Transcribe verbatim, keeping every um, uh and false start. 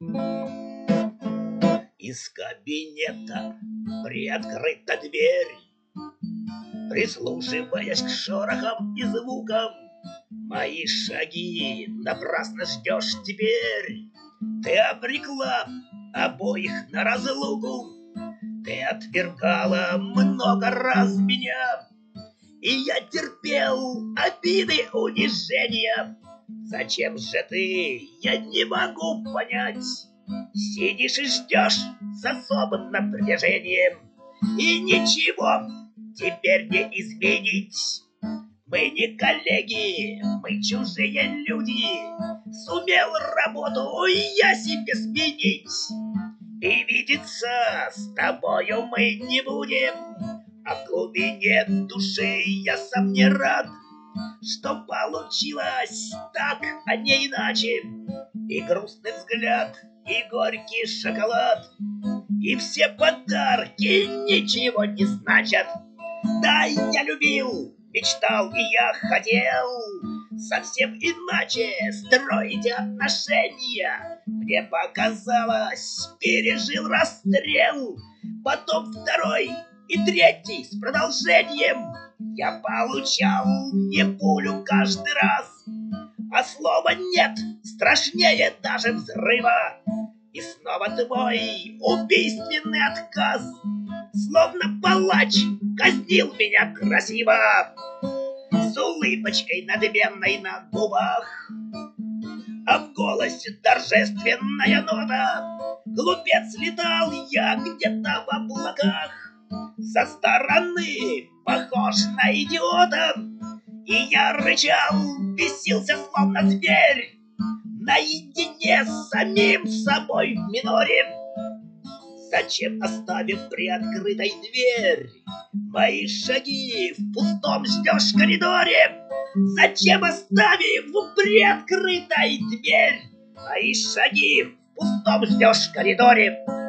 Из кабинета приоткрыта дверь. Прислушиваясь к шорохам и звукам, мои шаги напрасно ждешь теперь. Ты обрекла обоих на разлуку, ты отвергала много раз меня, и я терпел обиды, унижения. Зачем же ты, я не могу понять, сидишь и ждешь с особым напряжением, и ничего теперь не изменить. Мы не коллеги, мы чужие люди. Сумел работу я себе сменить, и видеться с тобою мы не будем. А в глубине души я сам не рад, что получилось так, а не иначе. И грустный взгляд, и горький шоколад, и все подарки ничего не значат. Да, я любил, мечтал и я хотел совсем иначе строить отношения. Мне показалось, пережил расстрел, потом второй и третий с продолжением. Я получал не пулю каждый раз, а слова «нет» страшнее даже взрыва. И снова твой убийственный отказ, словно палач казнил меня красиво, с улыбочкой надменной на губах, а в голосе торжественная нота. Глупец, летал я где-то в облаках, со стороны похож на идиота, и я рычал, бесился словно зверь, наедине с самим собой в миноре. Зачем, оставив приоткрытой дверь, мои шаги в пустом ждешь коридоре? Зачем, оставив приоткрытой дверь, мои шаги в пустом ждешь коридоре?